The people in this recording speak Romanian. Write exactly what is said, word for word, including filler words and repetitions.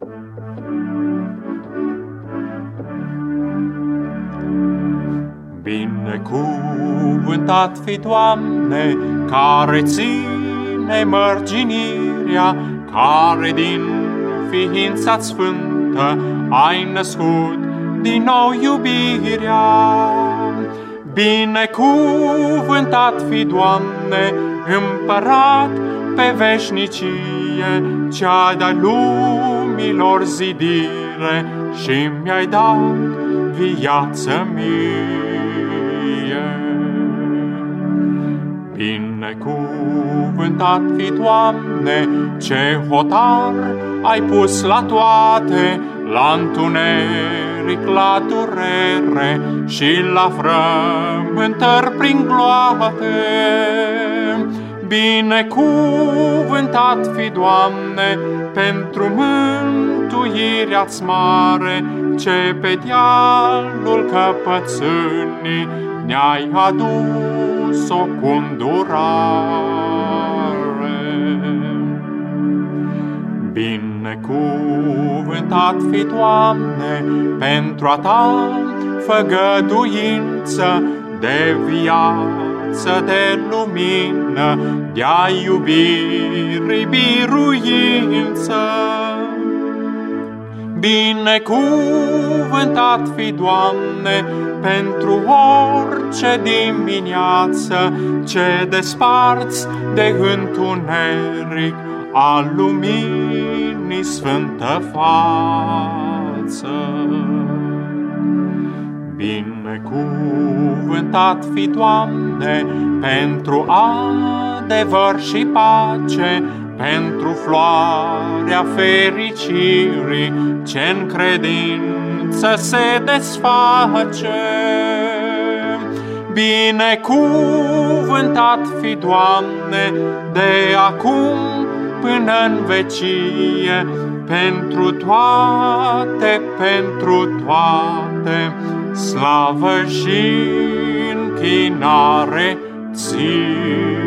Binecuvântat fi, Doamne, care ține mărginirea, care din ființa sfântă ai născut din nou iubirea. Binecuvântat fi, Doamne, Împărat pe veșnicie, ce-ai dat lumilor zidire și mi-ai dat viață mie. Binecuvântat fi, Doamne, ce hotar ai pus la toate, la întuneric, la durere și la frământări prin gloate. Binecuvântat fi, Doamne, pentru mântuirea-ți mare, ce pe dealul căpățânii ne-ai adus-o cu îndurare. Binecuvântat fi, Doamne, pentru a ta făgăduință de viață, de lumină, de-a iubirii biruință. Binecuvântat fi, Doamne, pentru orice dimineață ce desparți de întuneric a luminii sfântă față. Binecuvântat fi, Doamne, pentru adevăr și pace, pentru floarea fericirii ce-n credință se desface. Binecuvântat fi, Doamne, de acum până în vecie, pentru toate, pentru toate, slavă și închinare ție.